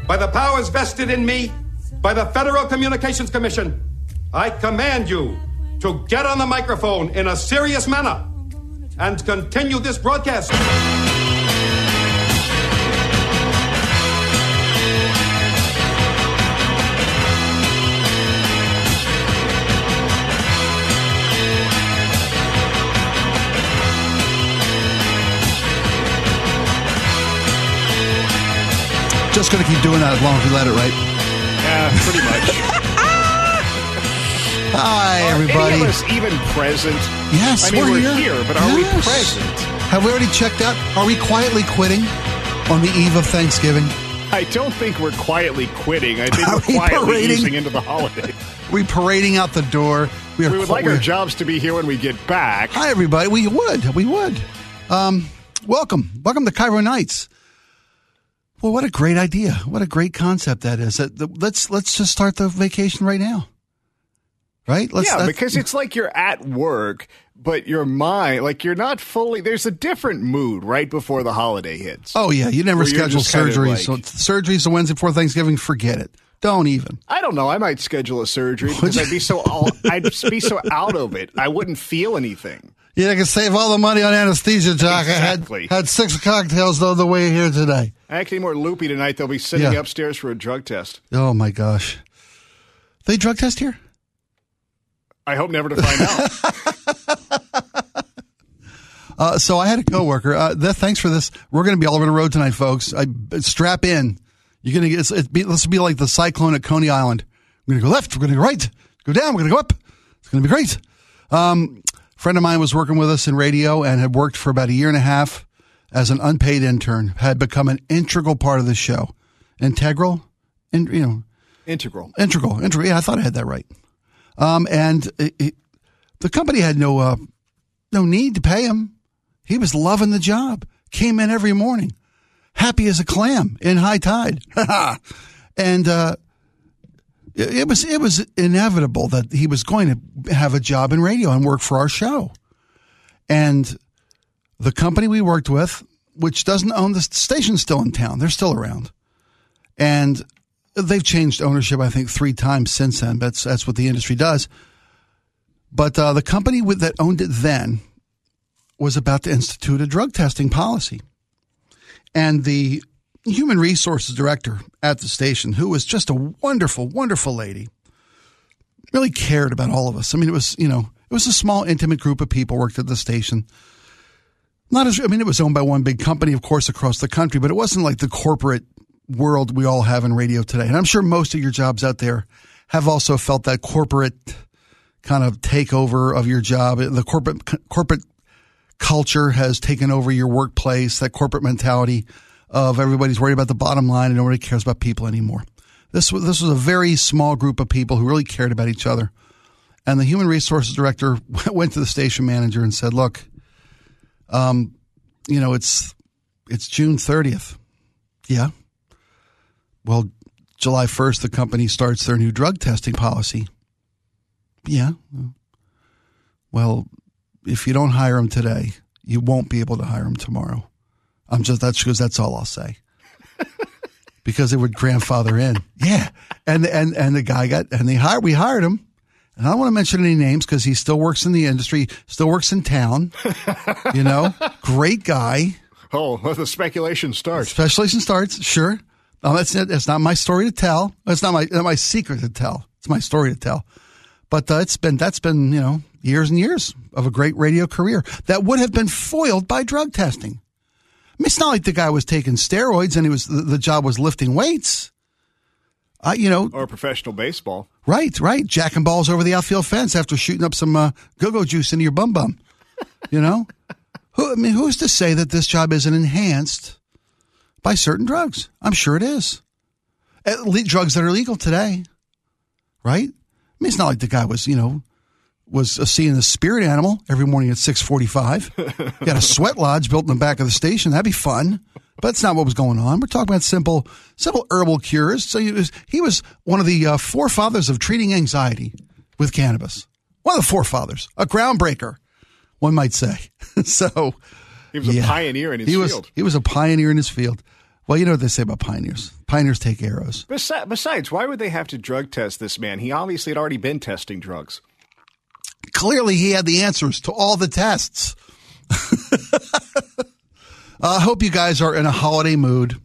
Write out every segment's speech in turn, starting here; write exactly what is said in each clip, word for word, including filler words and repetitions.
by the powers vested in me by the Federal Communications Commission, I command you to get on the microphone in a serious manner and continue this broadcast. Just going to keep doing that as long as we let it, right? Yeah, pretty much. Hi, are everybody. Any of us even present? Yes, I mean, we're, we're here. here, but are yes. we present? Have we already checked out? Are we quietly quitting on the eve of Thanksgiving? I don't think we're quietly quitting. I think are we're we quietly parading? easing into the holiday. We parading out the door. We, are we would qu- like our jobs to be here when we get back. Hi, everybody. We would. We would. Um, welcome. Welcome to Cairo Nights. Well, what a great idea. What a great concept that is. Let's let's just start the vacation right now. Right? Let's, yeah, because it's like you're at work, but your mind, like you're not fully, there's a different mood right before the holiday hits. Oh, yeah. You never schedule surgeries. Like, so surgeries the Wednesday before Thanksgiving, forget it. Don't even. I don't know. I might schedule a surgery because I'd be so all, I'd be so out of it. I wouldn't feel anything. Yeah, I can save all the money on anesthesia, Doc. Exactly. I had, had six cocktails on the way here today. Actually, more loopy tonight. They'll be sitting Yeah. upstairs for a drug test. Oh, my gosh. They drug test here? I hope never to find out. uh, so I had a coworker. Uh, that, thanks for this. We're going to be all over the road tonight, folks. I, strap in. You're going to get. It be, this will be like the cyclone at Coney Island. We're going to go left. We're going to go right. Go down. We're going to go up. It's going to be great. Um, a friend of mine was working with us in radio and had worked for about a year and a half as an unpaid intern. Had become an integral part of the show. Integral, in, you know, integral, integral, integral. Yeah, I thought I had that right. Um, and it, it, the company had no uh, no need to pay him. He was loving the job. Came in every morning, happy as a clam in high tide. and uh, it, it was it was inevitable that he was going to have a job in radio and work for our show. And the company we worked with, which doesn't own the station's still in town. They're still around, and they've changed ownership, I think, three times since then. That's that's what the industry does. But uh, the company with, that owned it then was about to institute a drug testing policy. And the human resources director at the station, who was just a wonderful, wonderful lady, really cared about all of us. I mean, it was, you know, it was a small, intimate group of people worked at the station. Not as, I mean, it was owned by one big company, of course, across the country, but it wasn't like the corporate world we all have in radio today. And I'm sure most of your jobs out there have also felt that corporate kind of takeover of your job. The corporate corporate culture has taken over your workplace, that corporate mentality of everybody's worried about the bottom line and nobody cares about people anymore. This was, this was a very small group of people who really cared about each other. And the human resources director went to the station manager and said, look, um, you know, it's, it's June thirtieth. Yeah. Well, July first, the company starts their new drug testing policy. Yeah. Well, if you don't hire them today, you won't be able to hire them tomorrow. I'm just, that's because that's all I'll say. Because it would grandfather in. Yeah. And, and, and the guy got, and they hired, we hired him. And I don't want to mention any names because he still works in the industry, still works in town, you know, great guy. Oh, well, the speculation starts. Speculation starts. Sure. No, that's it. That's not my story to tell. That's not my not my secret to tell. It's my story to tell. But uh, it's been that's been you know years and years of a great radio career that would have been foiled by drug testing. I mean, it's not like the guy was taking steroids and he was the, the job was lifting weights. Uh, you know, or professional baseball. Right, right. Jacking balls over the outfield fence after shooting up some uh, go-go juice into your bum bum. You know, who I mean, who's to say that this job isn't enhanced by certain drugs? I'm sure it is. At least drugs that are legal today, right? I mean, it's not like the guy was, you know, was uh, seeing the spirit animal every morning at six forty-five. He had a sweat lodge built in the back of the station. That'd be fun. But that's not what was going on. We're talking about simple, simple herbal cures. So he was, he was one of the uh, forefathers of treating anxiety with cannabis. One of the forefathers, a groundbreaker, one might say. So he was yeah, a pioneer in his he field. Was, he was a pioneer in his field. Well, you know what they say about pioneers. Pioneers take arrows. Besi- Besides, why would they have to drug test this man? He obviously had already been testing drugs. Clearly, he had the answers to all the tests. I uh, hope you guys are in a holiday mood.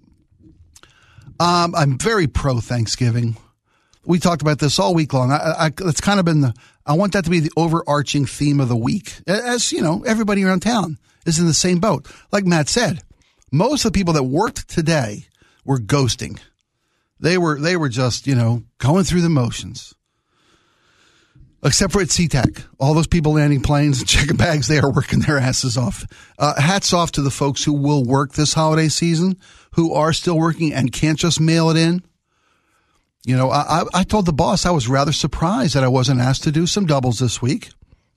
Um, I'm very pro-Thanksgiving. We talked about this all week long. I, I, it's kind of been the, I want that to be the overarching theme of the week. As, you know, everybody around town is in the same boat. Like Matt said, most of the people that worked today were ghosting. They were, they were just, you know, going through the motions. Except for at SeaTac. All those people landing planes and checking bags, they are working their asses off. Uh, hats off to the folks who will work this holiday season, who are still working and can't just mail it in. You know, I, I told the boss I was rather surprised that I wasn't asked to do some doubles this week.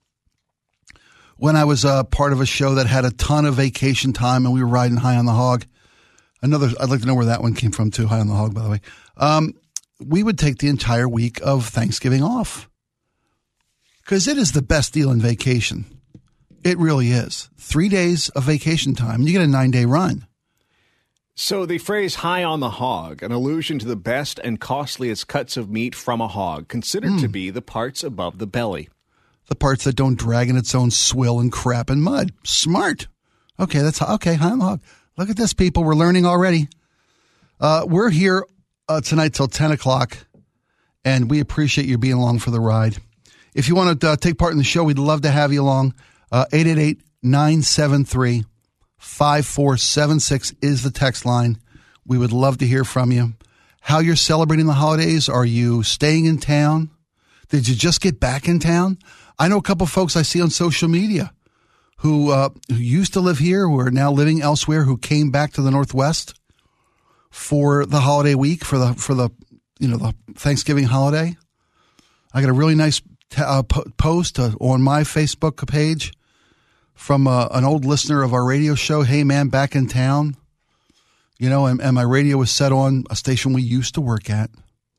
When I was uh, part of a show that had a ton of vacation time and we were riding High on the Hog. Another, I'd like to know where that one came from too, High on the Hog, by the way. Um, we would take the entire week of Thanksgiving off. Because it is the best deal in vacation. It really is. Three days of vacation time, and you get a nine-day run. So the phrase high on the hog, an allusion to the best and costliest cuts of meat from a hog, considered mm. to be the parts above the belly. The parts that don't drag in its own swill and crap and mud. Smart. Okay, that's okay, high on the hog. Look at this, people. We're learning already. Uh, we're here uh, tonight till ten o'clock, and we appreciate you being along for the ride. If you want to uh, take part in the show, we'd love to have you along. Uh, eight eight eight, nine seven three, five four seven six is the text line. We would love to hear from you. How you're celebrating the holidays. Are you staying in town? Did you just get back in town? I know a couple folks I see on social media who, uh, who used to live here, who are now living elsewhere, who came back to the Northwest for the holiday week, for the for the you know the Thanksgiving holiday. I got a really nice Uh, post uh, on my Facebook page from uh, an old listener of our radio show. Hey, man, back in town. You know, and, and my radio was set on a station we used to work at.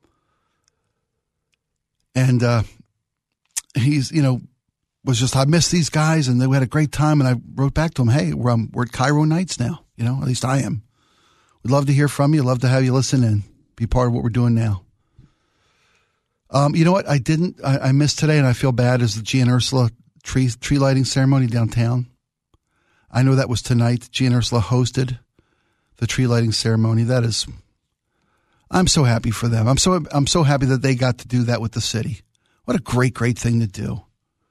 And uh, he's, you know, was just, I miss these guys, and they had a great time. And I wrote back to him, hey, we're, um, we're at Cairo Nights now. You know, at least I am. We'd love to hear from you. Love to have you listen in, be part of what we're doing now. Um, you know what? I didn't, I, I missed today, and I feel bad, is the G and Ursula tree, tree lighting ceremony downtown. I know that was tonight. G and Ursula hosted the tree lighting ceremony. That is, I'm so happy for them. I'm so, I'm so happy that they got to do that with the city. What a great, great thing to do.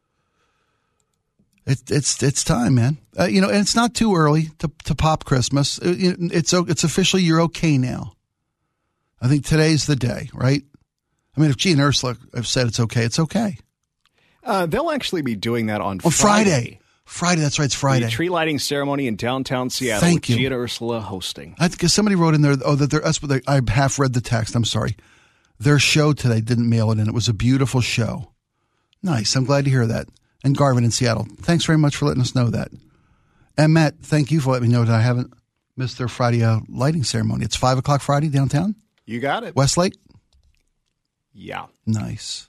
It, it's, it's time, man. Uh, you know, and it's not too early to, to pop Christmas. It, it's, it's officially, you're okay now. I think today's the day, right? I mean, if G and Ursula have said it's okay, it's okay. Uh, they'll actually be doing that on, on Friday. Friday. Friday, that's right, it's Friday. The tree lighting ceremony in downtown Seattle. Thank you. G and Ursula hosting. I think somebody wrote in there, oh, that they're, that's what they, I half read the text, I'm sorry. Their show today didn't mail it in. It was a beautiful show. Nice, I'm glad to hear that. And Garvin in Seattle, thanks very much for letting us know that. And Matt, thank you for letting me know that I haven't missed their Friday uh, lighting ceremony. It's five o'clock Friday downtown? You got it. Westlake? Yeah. Nice.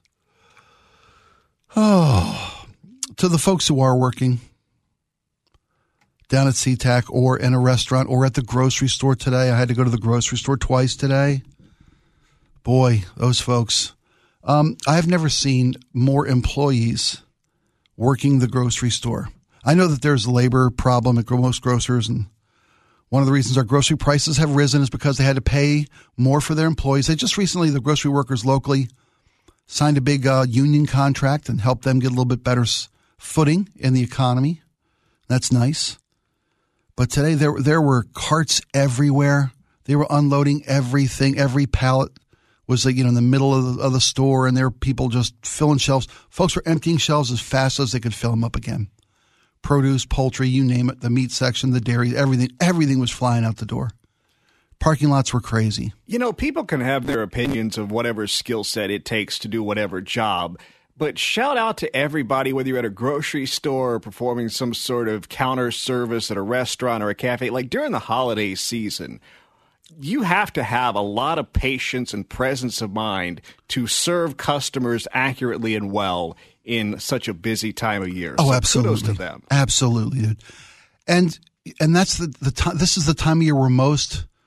Oh, to the folks who are working down at SeaTac or in a restaurant or at the grocery store today. I had to go to the grocery store twice today. Boy, those folks. Um, I've never seen more employees working the grocery store. I know that there's a labor problem at most grocers, and one of the reasons our grocery prices have risen is because they had to pay more for their employees. They just recently, the grocery workers locally, signed a big uh, union contract and helped them get a little bit better footing in the economy. That's nice. But today there there were carts everywhere. They were unloading everything. Every pallet was, like, you know, in the middle of the, of the store, and there were people just filling shelves. Folks were emptying shelves as fast as they could fill them up again. Produce, poultry, you name it, the meat section, the dairy, everything, everything was flying out the door. Parking lots were crazy. You know, people can have their opinions of whatever skill set it takes to do whatever job, but shout out to everybody, whether you're at a grocery store or performing some sort of counter service at a restaurant or a cafe. Like during the holiday season, you have to have a lot of patience and presence of mind to serve customers accurately and well in such a busy time of year. Oh, so absolutely. Kudos to them. Absolutely, dude. And and that's the, the time. This is the time of year where most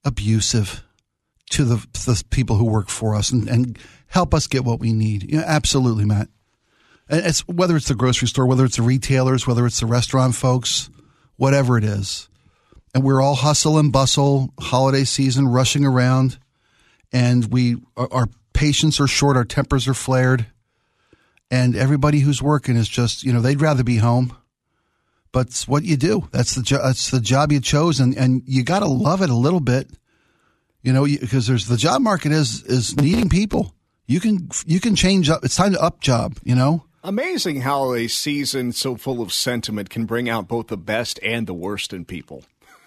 abusive to the, the people who work for us and, and help us get what we need. Yeah, absolutely, Matt. And it's whether it's the grocery store, whether it's the retailers, whether it's the restaurant folks, whatever it is. And we're all hustle and bustle, holiday season, rushing around, and we our, our patience are short, our tempers are flared, and everybody who's working is just, you know, they'd rather be home. But it's what you do. That's the jo- that's the job you chose, and, and you got to love it a little bit. You know, because there's the job market is is needing people. You can you can change up. It's time to up job. You know, amazing how a season so full of sentiment can bring out both the best and the worst in people.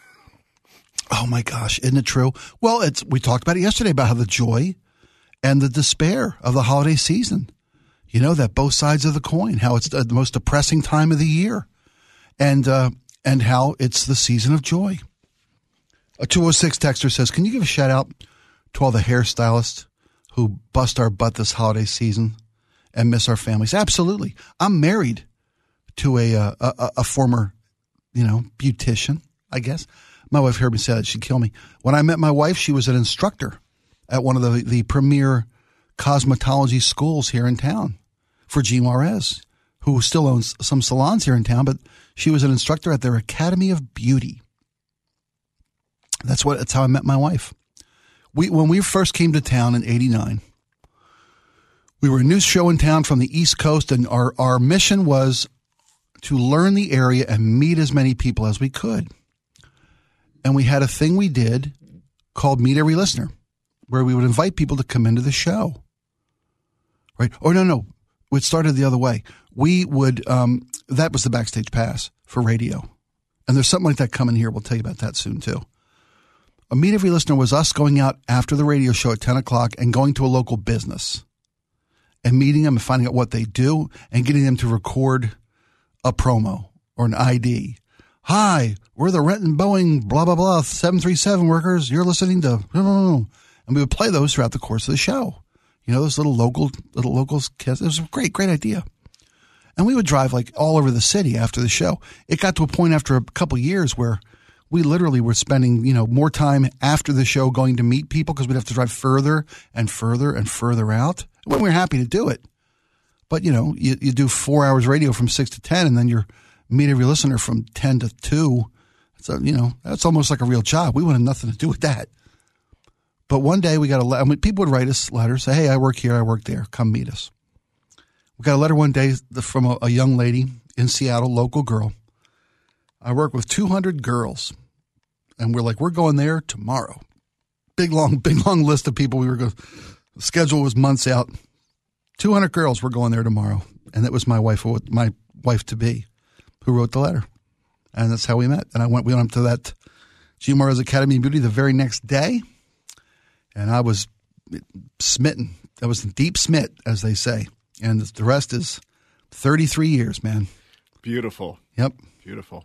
Oh my gosh, isn't it true? Well, it's we talked about it yesterday about how the joy and the despair of the holiday season. You know, that both sides of the coin. How it's the most depressing time of the year, and uh, and how it's the season of joy. A two oh six texter says, can you give a shout out to all the hairstylists who bust our butt this holiday season and miss our families? Absolutely. I'm married to a, a, a, a former, you know, beautician, I guess. My wife heard me say that. She'd kill me. When I met my wife, she was an instructor at one of the, the premier cosmetology schools here in town for G. Juarez, who still owns some salons here in town, but she was an instructor at their Academy of Beauty. That's what. That's how I met my wife. We when we first came to town in eighty-nine, we were a new show in town from the East Coast, and our, our mission was to learn the area and meet as many people as we could. And we had a thing we did called Meet Every Listener, where we would invite people to come into the show. Right? Or no, no, it started the other way. We would. Um, that was the Backstage Pass for radio, and there's something like that coming here. We'll tell you about that soon too. A Meet Every Listener was us going out after the radio show at ten o'clock and going to a local business and meeting them and finding out what they do and getting them to record a promo or an I D. Hi, we're the Renton Boeing blah, blah, blah, seven thirty-seven workers. You're listening to, and we would play those throughout the course of the show. You know, those little local, little locals. It was a great, great idea. And we would drive like all over the city after the show. It got to a point after a couple of years where we literally were spending, you know, more time after the show going to meet people because we'd have to drive further and further and further out. When we were happy to do it. But, you know, you, you do four hours radio from six to ten and then you're Meet Every Listener from ten to two. So, you know, that's almost like a real job. We wanted nothing to do with that. But one day we got a letter. I mean, people would write us letters, say, hey, I work here, I work there. Come meet us. We got a letter one day from a, a young lady in Seattle, local girl. I work with two hundred girls. And we're like, we're going there tomorrow. Big, long, big, long list of people we were going. The schedule was months out. two hundred girls were going there tomorrow. And that was my wife, my wife to be, who wrote the letter. And that's how we met. And I went, we went up to that G. Juarez Academy of Beauty the very next day. And I was smitten. I was deep smit, as they say. And the rest is thirty-three years, man. Beautiful. Yep. Beautiful.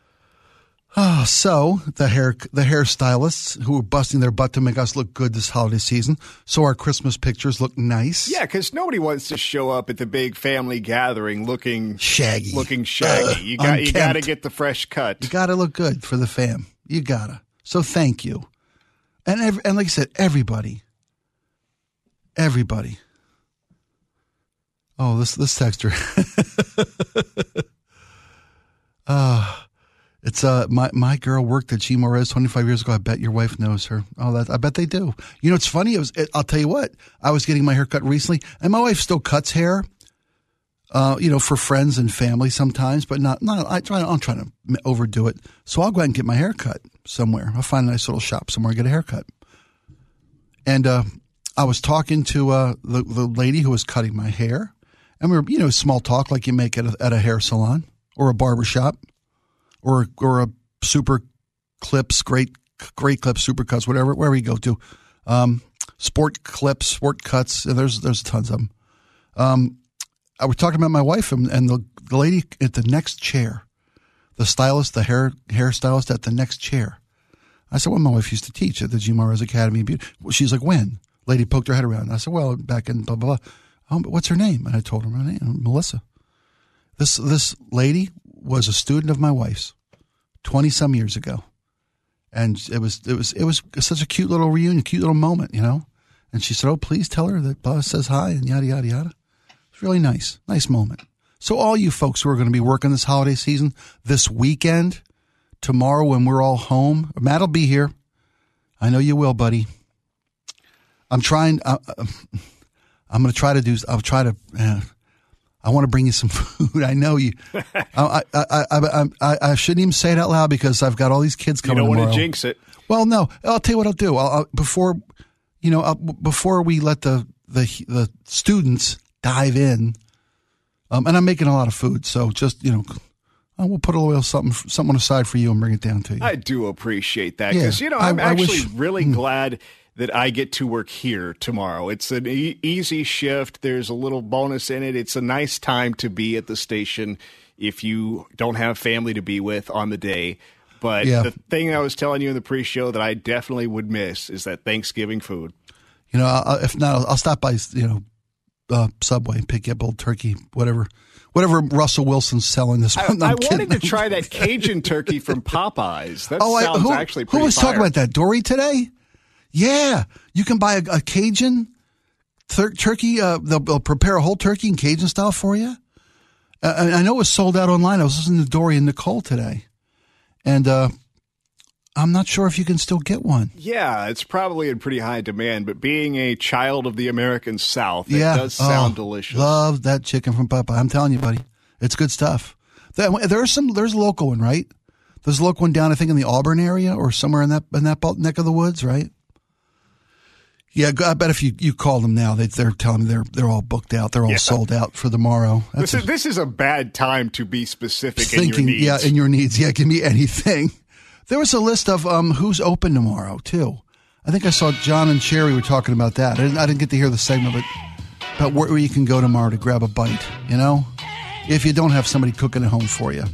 Oh, so the hair the hairstylists who were busting their butt to make us look good this holiday season, so our Christmas pictures look nice. Yeah, because nobody wants to show up at the big family gathering looking shaggy. Looking shaggy. Uh, you got you got to get the fresh cut. You got to look good for the fam. You gotta. So thank you, and every, and like I said, everybody, everybody. Oh, this this texter. Ah. uh, It's uh my, my girl worked at G. Juarez twenty-five years ago. I bet your wife knows her. Oh, that I bet they do. You know, it's funny. It was. It, I'll tell you what. I was getting my hair cut recently, and my wife still cuts hair. Uh, you know, for friends and family sometimes, but not not. I try. I'm trying to overdo it. So I'll go out and get my hair cut somewhere. I'll find a nice little shop somewhere and get a haircut. And uh, I was talking to uh, the the lady who was cutting my hair, and we were, you know, small talk like you make at a, at a hair salon or a barber shop. Or or a super clips, great great clips, super cuts, whatever, wherever you go to, um, sport clips, sport cuts. There's there's tons of them. Um, I was talking about my wife and, and the, the lady at the next chair, the stylist, the hair hairstylist at the next chair. I said, well, my wife used to teach at the G. Juarez Academy of Beauty. She's like, when? Lady poked her head around. I said, well, back in blah blah blah. Oh, but what's her name? And I told her my name, Melissa. This this lady was a student of my wife's twenty-some years ago. And it was it was it was such a cute little reunion, cute little moment, you know. And she said, "Oh, please tell her that Buzz says hi," and yada yada yada. It's really nice, nice moment. So all you folks who are going to be working this holiday season, this weekend, tomorrow when we're all home, Matt will be here. I know you will, buddy. I'm trying. Uh, I'm going to try to do. I'll try to. Uh, I want to bring you some food. I know you. I, I, I, I, I, I shouldn't even say it out loud because I've got all these kids coming. You don't tomorrow. want to jinx it. Well, no. I'll tell you what I'll do. I'll, I'll before, you know, I'll, before we let the the the students dive in, um, and I'm making a lot of food, so just you know, we'll put a little something something aside for you and bring it down to you. I do appreciate that because yeah, you know I'm I, actually I wish, really mm. glad that I get to work here tomorrow. It's an e- easy shift. There's a little bonus in it. It's a nice time to be at the station if you don't have family to be with on the day. But yeah. the thing I was telling you in the pre-show that I definitely would miss is that Thanksgiving food. You know, I'll, if not, I'll stop by, you know, uh, Subway and pick up old turkey, whatever. Whatever Russell Wilson's selling this month. I, I wanted to try that Cajun turkey from Popeyes. That oh, sounds I, who, actually pretty Who was fire. talking about that? Dory today? Yeah, you can buy a, a Cajun tur- turkey. Uh, they'll, they'll prepare a whole turkey in Cajun style for you. Uh, I know it was sold out online. I was listening to Dory and Nicole today, and uh, I'm not sure if you can still get one. Yeah, it's probably in pretty high demand. But being a child of the American South, it yeah. does sound oh, delicious. Love that chicken from Popeye. I'm telling you, buddy, it's good stuff. There's some. There's a local one, right? There's a local one down, I think, in the Auburn area or somewhere in that in that neck of the woods, right? Yeah, I bet if you, you call them now, they, they're telling me they're they're all booked out. They're all yeah. sold out for tomorrow. That's this is, a, this is a bad time to be specific thinking, in your needs. Yeah, in your needs. Yeah, give me anything. There was a list of um, who's open tomorrow, too. I think I saw John and Sherry were talking about that. I didn't, I didn't get to hear the segment, but about where, where you can go tomorrow to grab a bite, you know? If you don't have somebody cooking at home for you.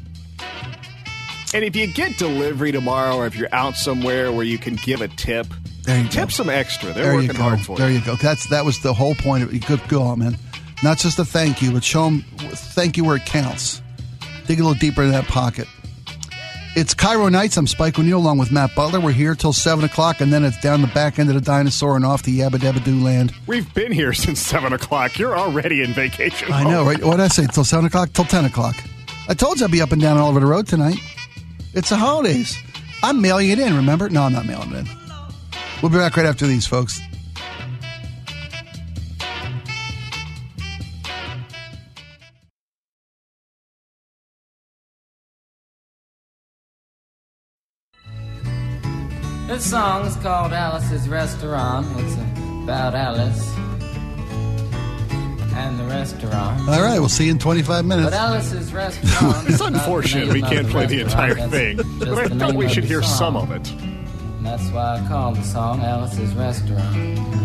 And if you get delivery tomorrow or if you're out somewhere where you can give a tip, there you tip go. some extra. They're there working hard for there you. There you go. That's That was the whole point of it. Good go on, man. Not just a thank you, but show them thank you where it counts. Dig a little deeper in that pocket. It's Cairo Nights. I'm Spike O'Neill along with Matt Butler. We're here till seven o'clock, and then it's down the back end of the dinosaur and off to Yabba Dabba Doo land. We've been here since seven o'clock. You're already in vacation mode. I know, right? What did I say? Till seven o'clock? Till ten o'clock. I told you I'd be up and down all over the road tonight. It's the holidays. I'm mailing it in, remember? No, I'm not mailing it in. We'll be back right after these, folks. This song is called Alice's Restaurant. It's about Alice and the restaurant. All right, we'll see you in twenty-five minutes. But Alice's Restaurant. It's unfortunate we can't play the entire thing, but I thought we should hear some of it. And that's why I call the song Alice's Restaurant.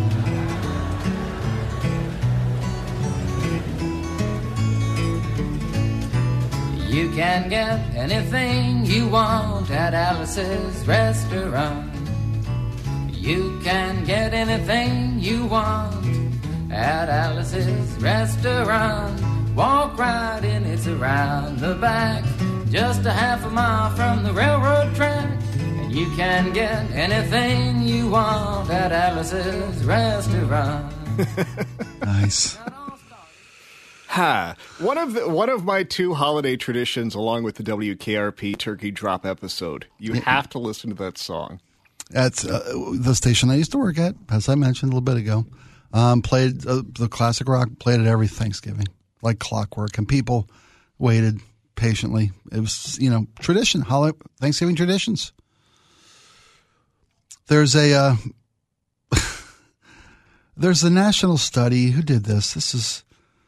You can get anything you want at Alice's Restaurant. You can get anything you want at Alice's Restaurant. Walk right in, it's around the back, just a half a mile from the railroad track. And you can get anything you want at Alice's Restaurant. Nice. Ha! One of the, one of my two holiday traditions, along with the W K R P Turkey Drop episode. You have to listen to that song. That's uh, the station I used to work at, as I mentioned a little bit ago. Um, played uh, the classic rock, played it every Thanksgiving, like clockwork, and people waited patiently. It was, you know, tradition, holiday, Thanksgiving traditions. There's a uh, there's a national study. Who did this? This is.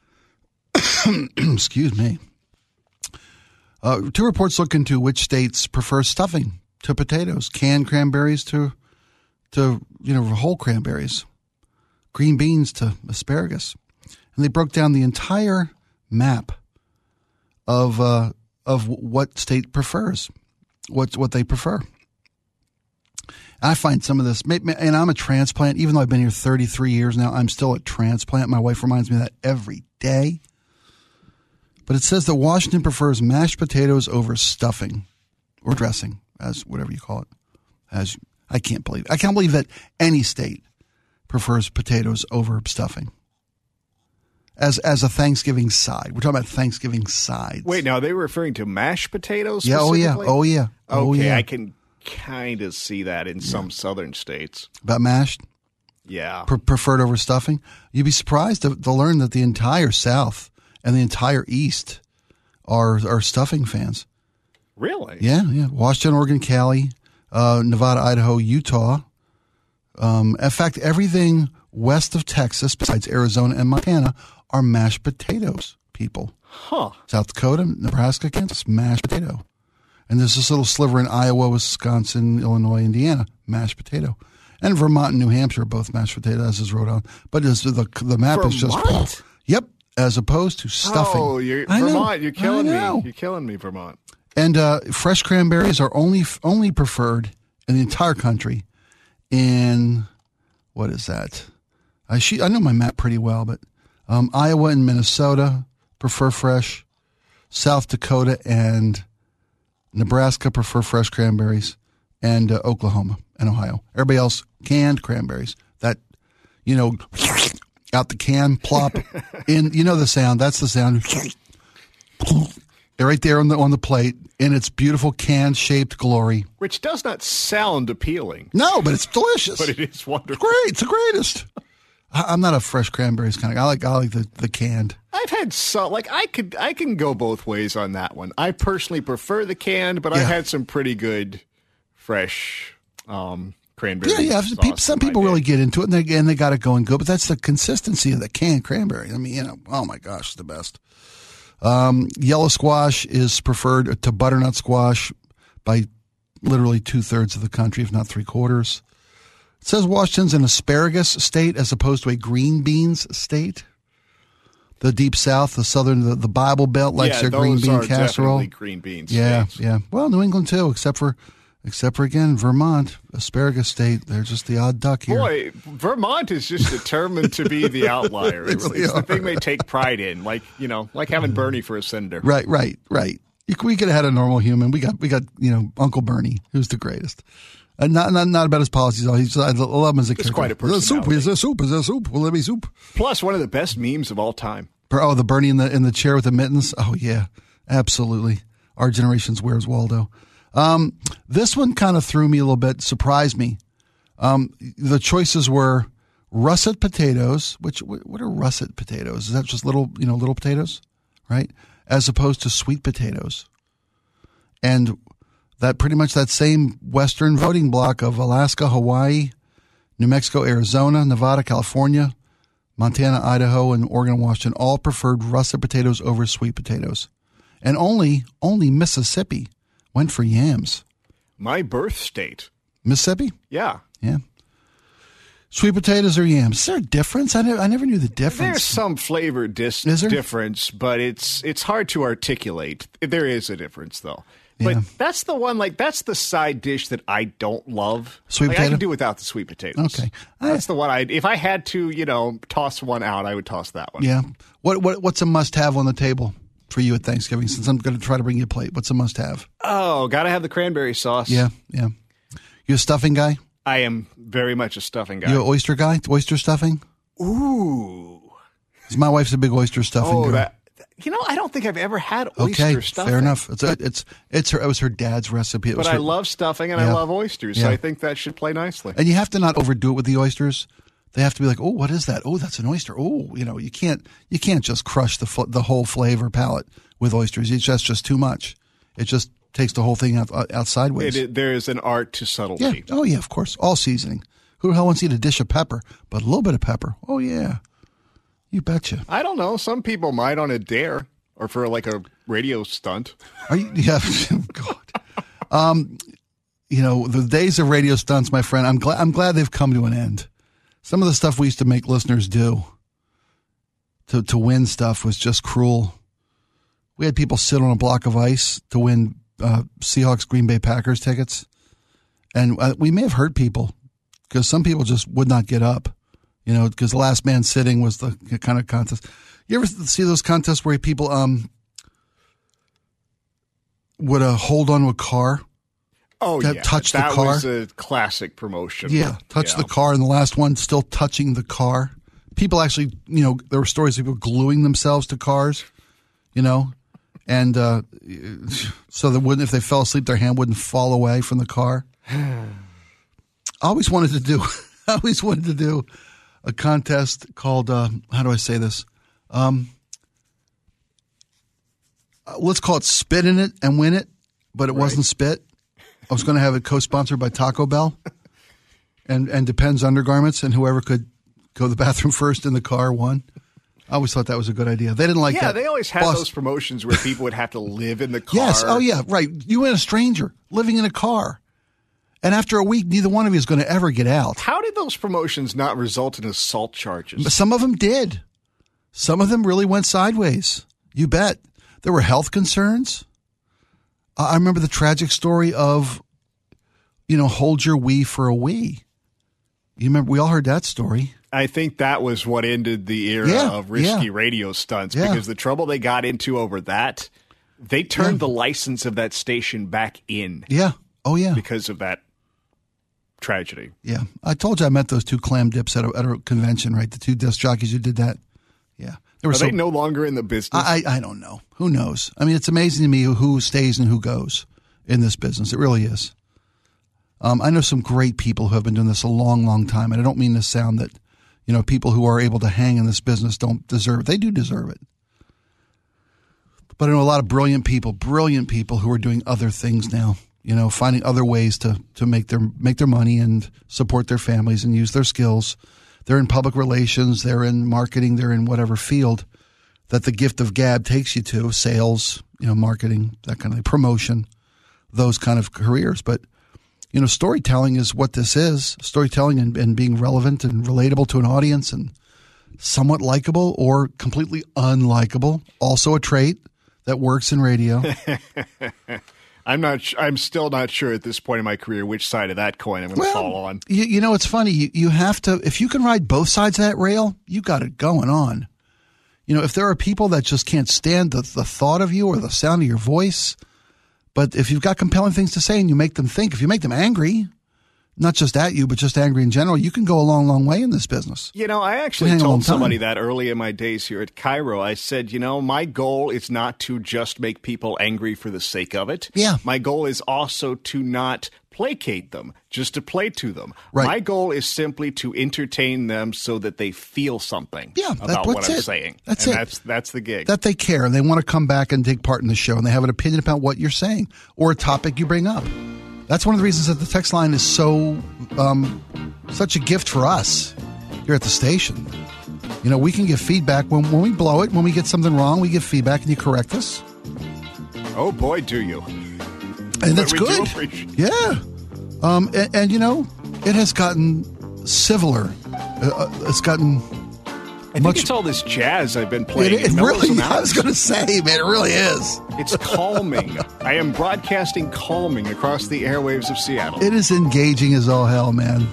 Excuse me. Uh, two reports look into which states prefer stuffing to potatoes, canned cranberries to, to you know, whole cranberries, green beans to asparagus, and they broke down the entire map of uh, of what state prefers, what what they prefer. I find some of this, and I'm a transplant. Even though I've been here thirty-three years now, I'm still a transplant. My wife reminds me of that every day. But it says that Washington prefers mashed potatoes over stuffing or dressing, as whatever you call it. As I can't believe I can't believe that any state prefers potatoes over stuffing as as a Thanksgiving side. We're talking about Thanksgiving sides. Wait, now they were referring to mashed potatoes? Yeah. Oh yeah. Oh yeah. Oh okay, yeah. I can kind of see that in some yeah. southern states. About mashed. Yeah. Pre- preferred over stuffing. You'd be surprised to, to learn that the entire South and the entire East are are stuffing fans. Really? Yeah, yeah. Washington, Oregon, Cali, uh, Nevada, Idaho, Utah. Um, in fact, everything west of Texas, besides Arizona and Montana, are mashed potatoes, people. Huh. South Dakota, Nebraska, Kansas, mashed potato. And there's this little sliver in Iowa, Wisconsin, Illinois, Indiana, mashed potato. And Vermont and New Hampshire are both mashed potato, as is Rhode Island. But the, the map Vermont? is just... Yep, as opposed to stuffing. Oh, you're, I Vermont, know, you're killing I me. know. You're killing me, Vermont. And uh, fresh cranberries are only only preferred in the entire country in, what is that? I she, I know my map pretty well, but um, Iowa and Minnesota prefer fresh. South Dakota and Nebraska prefer fresh cranberries. And uh, Oklahoma and Ohio. Everybody else, canned cranberries. That, you know, out the can, plop in. You know the sound. That's the sound. They're right there on the on the plate in its beautiful can-shaped glory. Which does not sound appealing. No, but it's delicious. But it is wonderful. It's great. It's the greatest. I, I'm not a fresh cranberries kind of guy. I like I like the, the canned. I've had some, like I could I can go both ways on that one. I personally prefer the canned, but Yeah. I've had some pretty good fresh um, cranberry. Yeah, yeah. sauce People, some in my people day. really get into it, and they and they got it going good. But that's the consistency of the canned cranberry. I mean, you know, oh my gosh, it's the best. Um, yellow squash is preferred to butternut squash by literally two thirds of the country, if not three quarters. It says Washington's an asparagus state as opposed to a green beans state. The deep South, the southern, the, the Bible Belt likes yeah, their those green bean are casserole. definitely green beans. Yeah, states. yeah. Well, New England too, except for, except for again Vermont, asparagus state. They're just the odd duck here. Boy, Vermont is just determined to be the outlier. They It's, really it's the are. thing they take pride in, like you know, like having Bernie for a senator. Right, right, right. You, we could have had a normal human. We got, we got, you know, Uncle Bernie, who's the greatest. And not, not, not about his policies. Though. He's, I love him as a It's character. quite a Is there soup? personality. Is there soup? Is there soup? Will there be soup? Plus, one of the best memes of all time. Oh, the Bernie in the in the chair with the mittens. Oh yeah, absolutely. Our generation's Where's Waldo. Um, this one kind of threw me a little bit, surprised me. Um, the choices were russet potatoes, which what are russet potatoes? Is that just little, you know, little potatoes, right? As opposed to sweet potatoes, and that pretty much that same Western voting block of Alaska, Hawaii, New Mexico, Arizona, Nevada, California, Montana, Idaho, and Oregon and Washington all preferred russet potatoes over sweet potatoes. And only only Mississippi went for yams. My birth state. Mississippi? Yeah. Yeah. Sweet potatoes or yams? Is there a difference? I never, I never knew the difference. There's some flavor dis- Is there? difference, but it's it's hard to articulate. There is a difference, though. But Yeah. that's the one, like, that's the side dish that I don't love. Sweet like, I potato? can do without the sweet potatoes. Okay. That's the one I, if I had to, you know, toss one out, I would toss that one. Yeah. What what what's a must-have on the table for you at Thanksgiving? Since I'm going to try to bring you a plate, what's a must-have? Oh, gotta have the cranberry sauce. Yeah, yeah. You a stuffing guy? I am very much a stuffing guy. You an oyster guy? Oyster stuffing? Ooh. 'Cause my wife's a big oyster stuffing Oh, girl. that. You know, I don't think I've ever had oyster Okay, stuffing. fair enough. It's a, it's it's her. It was her dad's recipe. It was But I her- love stuffing and Yeah. I love oysters, so Yeah. I think that should play nicely. And you have to not overdo it with the oysters. They have to be like, oh, what is that? Oh, that's an oyster. Oh, you know, you can't you can't just crush the fl- the whole flavor palette with oysters. It's just just too much. It just takes the whole thing out, out sideways. It, it, there is an art to yeah. subtlety. Oh yeah, of course. All seasoning. Who the hell wants to eat a dish of pepper? But a little bit of pepper. Oh yeah, you betcha. I don't know. Some people might on a dare or for like a radio stunt. Are you? Yeah. God. Um, you know, the days of radio stunts, my friend. I'm glad. I'm glad they've come to an end. Some of the stuff we used to make listeners do to to win stuff was just cruel. We had people sit on a block of ice to win uh, Seahawks Green Bay Packers tickets, and uh, we may have hurt people because some people just would not get up. You know, because the last man sitting was the kind of contest. You ever see those contests where people um would uh, hold on to a car? Oh, that yeah. touch that the car. was a classic promotion. Yeah, touch yeah. the car, and the last one still touching the car. People actually, you know, there were stories of people gluing themselves to cars, you know, and uh, so that wouldn't, if they fell asleep, their hand wouldn't fall away from the car. I always wanted to do, I always wanted to do a contest called, uh, how do I say this? Um, let's call it Spit in It and Win It, but it right. wasn't spit. I was going to have it co-sponsored by Taco Bell and, and Depends Undergarments, and whoever could go to the bathroom first in the car won. I always thought that was a good idea. They didn't like yeah, that. Yeah, they always had Boss. those promotions where people would have to live in the car. Yes. Oh, yeah. Right. You and a stranger living in a car. And after a week, neither one of you is going to ever get out. How did those promotions not result in assault charges? But some of them did. Some of them really went sideways. You bet. There were health concerns. Uh, I remember the tragic story of, you know, hold your Wii for a Wii. You remember, we all heard that story. I think that was what ended the era yeah, of risky yeah. radio stunts yeah. because the trouble they got into over that, they turned yeah. the license of that station back in. Yeah. Oh, yeah. Because of that tragedy. Yeah. I told you I met those two clam dips at a, at a convention, right? The two disc jockeys who did that. Yeah. They were Are so, they no longer in the business? I, I don't know. Who knows? I mean, it's amazing to me who stays and who goes in this business. It really is. Um, I know some great people who have been doing this a long, long time, and I don't mean to sound that, you know, people who are able to hang in this business don't deserve it. They do deserve it. But I know a lot of brilliant people, brilliant people who are doing other things now, you know, finding other ways to, to make their make their money and support their families and use their skills. They're in public relations, they're in marketing, they're in whatever field that the gift of gab takes you to, sales, you know, marketing, that kind of thing, promotion, those kind of careers. But you know, storytelling is what this is. Storytelling and, and being relevant and relatable to an audience and somewhat likable or completely unlikable. Also a trait that works in radio. I'm not. I'm still not sure at this point in my career which side of that coin I'm going to well, fall on. You, you know, it's funny. You, you have to, if you can ride both sides of that rail, you got it going on. You know, if there are people that just can't stand the, the thought of you or the sound of your voice, but if you've got compelling things to say and you make them think, if you make them angry, not just at you, but just angry in general, you can go a long, long way in this business. You know, I actually told somebody that early in my days here at Cairo. I said, you know, my goal is not to just make people angry for the sake of it. Yeah. My goal is also to not placate them, just to play to them. Right. My goal is simply to entertain them so that they feel something yeah, about what I'm it. saying. That's and it. That's, that's the gig. That they care and they want to come back and take part in the show and they have an opinion about what you're saying or a topic you bring up. That's one of the reasons that the text line is so um, such a gift for us here at the station. You know, we can give feedback when, when we blow it, when we get something wrong, we give feedback and you correct us. Oh, boy, do you. And that's we good. Do appreciate- yeah. Um, and, and, you know, it has gotten civiler. Uh, it's gotten I much. think it's all this jazz I've been playing. It, it really, I was going to say, man, it really is. It's calming. I am broadcasting calming across the airwaves of Seattle. It is engaging as all hell, man.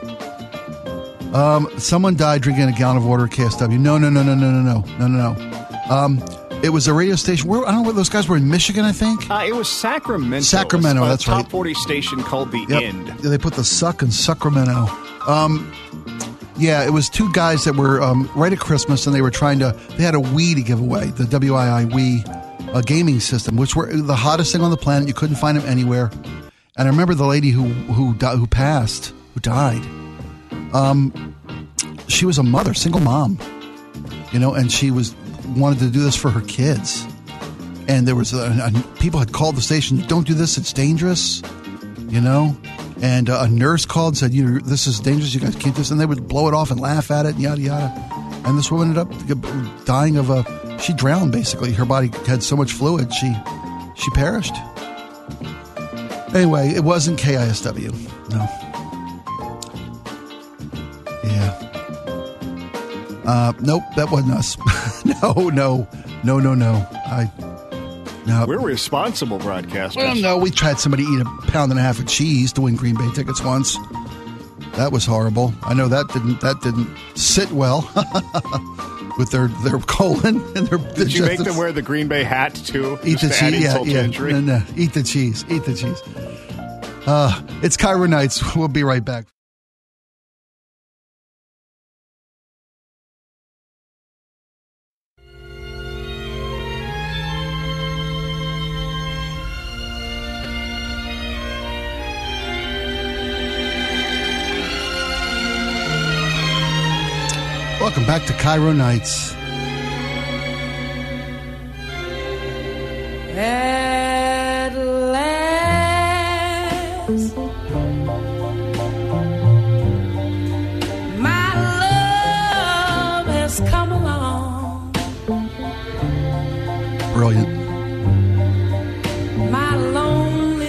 Um, someone died drinking a gallon of water at K S W. No, no, no, no, no, no, no, no, no, no. Um, it was a radio station. Where, I don't know where those guys were in Michigan, I think. Uh, it was Sacramento. Sacramento, a, a that's top right. top forty station called The Yep. End. They put the suck in Sacramento. Um, yeah, it was two guys that were um, right at Christmas, and they were trying to. They had a Wii to give away, the W I I Wii uh, gaming system, which were the hottest thing on the planet. You couldn't find them anywhere. And I remember the lady who who di- who passed, who died. Um, she was a mother, single mom, you know, and she was wanted to do this for her kids. And there was a, a, people had called the station. Don't do this; it's dangerous, you know. And uh, a nurse called and said, "You know, this is dangerous. You guys can't do this." And they would blow it off and laugh at it, and yada yada. And this woman ended up dying of a. She drowned basically. Her body had so much fluid, she she perished. Anyway, it wasn't K I S W. No. Yeah. Uh, nope, that wasn't us. no, no, no, no, no. I. No. We're responsible broadcasters. Well, no, we tried somebody to eat a pound and a half of cheese to win Green Bay tickets once. That was horrible. I know that didn't that didn't sit well with their, their colon and their. Did you make them wear the Green Bay hat too? Eat the cheese, yeah, yeah. No, no, no. Eat the cheese. Eat the cheese. Uh, it's Cairo Nights. We'll be right back. Welcome back to Cairo Nights. At last, my love has come along. Brilliant. My lonely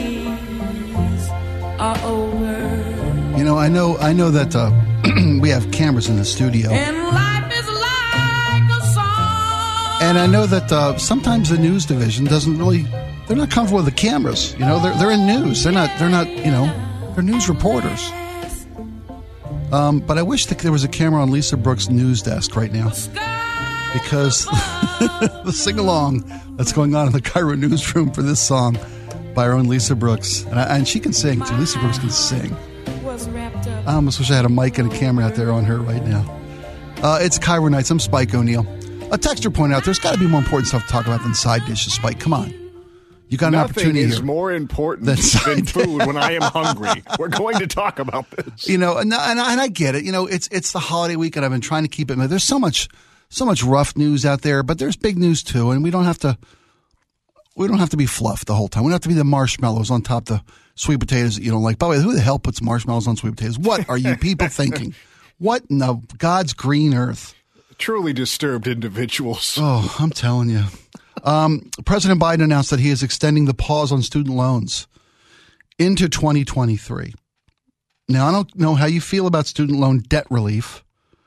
days are over. You know, I know, I know that uh, we have cameras in the studio. And life is like a song. And I know that uh, sometimes the news division doesn't really, they're not comfortable with the cameras. You know, they're they're in news. They're not, they're not, you know, they're news reporters. Um, but I wish that there was a camera on Lisa Brooks' news desk right now. Because the sing-along that's going on in the Cairo newsroom for this song by our own Lisa Brooks. And, I, and she can sing, too. Lisa Brooks can sing. I almost wish I had a mic and a camera out there on her right now. Uh, it's Cairo Nights. I'm Spike O'Neill. A texter pointed out there's got to be more important stuff to talk about than side dishes, Spike. Come on. You got an Nothing opportunity is here. more important than, than food when I am hungry. We're going to talk about this. You know, and, and, and I get it. You know, it's it's the holiday week, and I've been trying to keep it. There's so much so much rough news out there, but there's big news too, and we don't have to we don't have to be fluff the whole time. We don't have to be the marshmallows on top of the sweet potatoes that you don't like. By the way, who the hell puts marshmallows on sweet potatoes? What are you people thinking? What in the God's green earth? Truly disturbed individuals. Oh, I'm telling you. Um, President Biden announced that he is extending the pause on student loans into twenty twenty-three. Now, I don't know how you feel about student loan debt relief.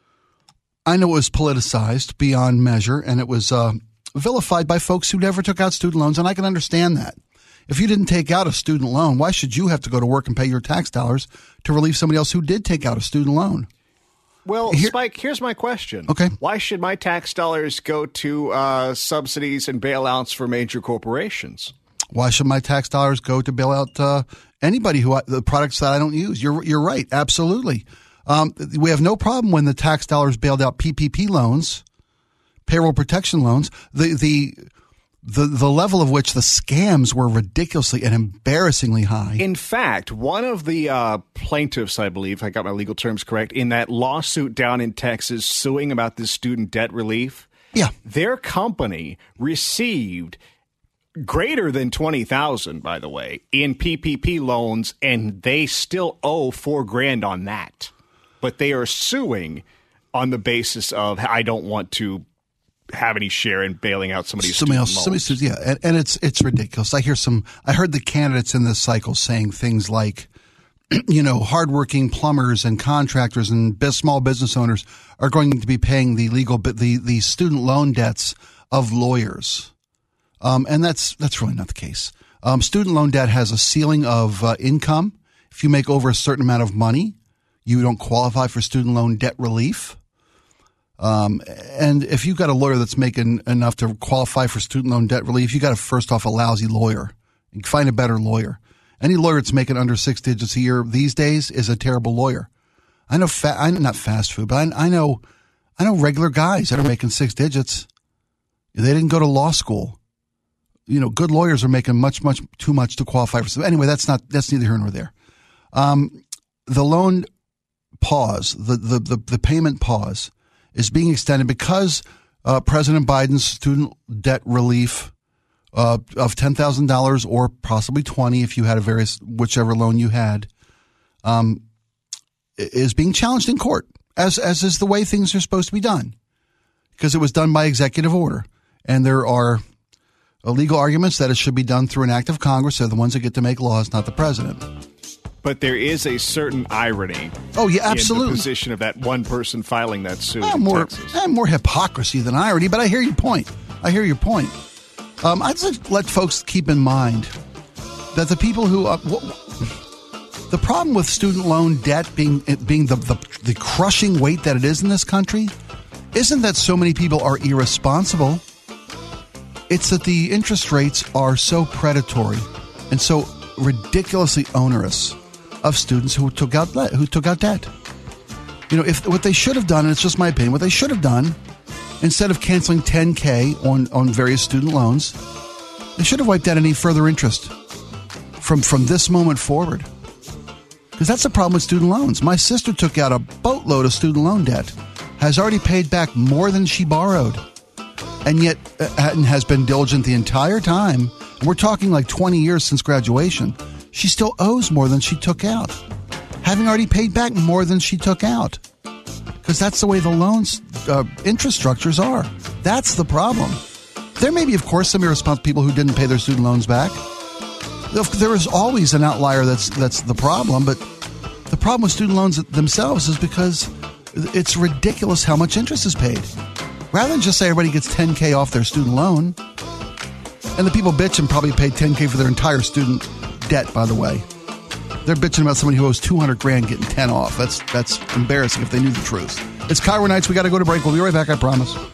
I know it was politicized beyond measure, and it was uh, vilified by folks who never took out student loans, and I can understand that. If you didn't take out a student loan, why should you have to go to work and pay your tax dollars to relieve somebody else who did take out a student loan? Well, Here- Spike, here's my question. Okay. Why should my tax dollars go to uh, subsidies and bailouts for major corporations? Why should my tax dollars go to bail out uh, anybody who I, the products that I don't use? You're you're right, absolutely. Um, we have no problem when the tax dollars bailed out P P P loans, payroll protection loans. The the the the level of which the scams were ridiculously and embarrassingly high. In fact, one of the uh, plaintiffs, I believe, if I got my legal terms correct, in that lawsuit down in Texas suing about this student debt relief, Yeah. their company received greater than twenty thousand dollars, by the way, in P P P loans, and they still owe four grand on that. But they are suing on the basis of, I don't want to have any share in bailing out somebody's Somebody student else, somebody loans. says, yeah, and, and it's it's ridiculous. I hear some. I heard the candidates in this cycle saying things like, you know, hardworking plumbers and contractors and biz, small business owners are going to be paying the legal the the student loan debts of lawyers, um, and that's that's really not the case. Um, student loan debt has a ceiling of uh, income. If you make over a certain amount of money, you don't qualify for student loan debt relief. Um, and if you've got a lawyer that's making enough to qualify for student loan debt relief, you got to first off a lousy lawyer. You can find a better lawyer. Any lawyer that's making under six digits a year these days is a terrible lawyer. I know, fa- I'm not fast food, but I, I know, I know regular guys that are making six digits. They didn't go to law school. You know, good lawyers are making much, much too much to qualify for. So anyway, that's not, that's neither here nor there. Um, the loan pause, the, the, the, the payment pause is being extended because uh, President Biden's student debt relief uh, of ten thousand dollars or possibly twenty if you had a various, whichever loan you had, um, is being challenged in court, as as is the way things are supposed to be done, because it was done by executive order. And there are legal arguments that it should be done through an act of Congress. They're the ones that get to make laws, not the president. But there is a certain irony. Oh, yeah, absolutely. In the position of that one person filing that suit Uh, in more, Texas. uh, more hypocrisy than irony, but I hear your point. I hear your point. Um, I'd just let folks keep in mind that the people who uh, w- the problem with student loan debt being it being the, the the crushing weight that it is in this country isn't that so many people are irresponsible. It's that the interest rates are so predatory and so ridiculously onerous of students who took out who took out debt. You know, if what they should have done, and it's just my opinion, what they should have done, instead of canceling ten K on, on various student loans, they should have wiped out any further interest from, from this moment forward. Because that's the problem with student loans. My sister took out a boatload of student loan debt, has already paid back more than she borrowed, and yet uh, has been diligent the entire time. And we're talking like twenty years since graduation. She still owes more than she took out, having already paid back more than she took out. Because that's the way the loans uh, interest structures are. That's the problem. There may be, of course, some irresponsible people who didn't pay their student loans back. There is always an outlier that's that's the problem, but the problem with student loans themselves is because it's ridiculous how much interest is paid. Rather than just say everybody gets ten K off their student loan, and the people bitching probably paid ten K for their entire student debt, by the way. They're bitching about somebody who owes two hundred grand getting ten off. That's that's embarrassing if they knew the truth. It's K I R O Nights. We got to go to break. We'll be right back, I promise.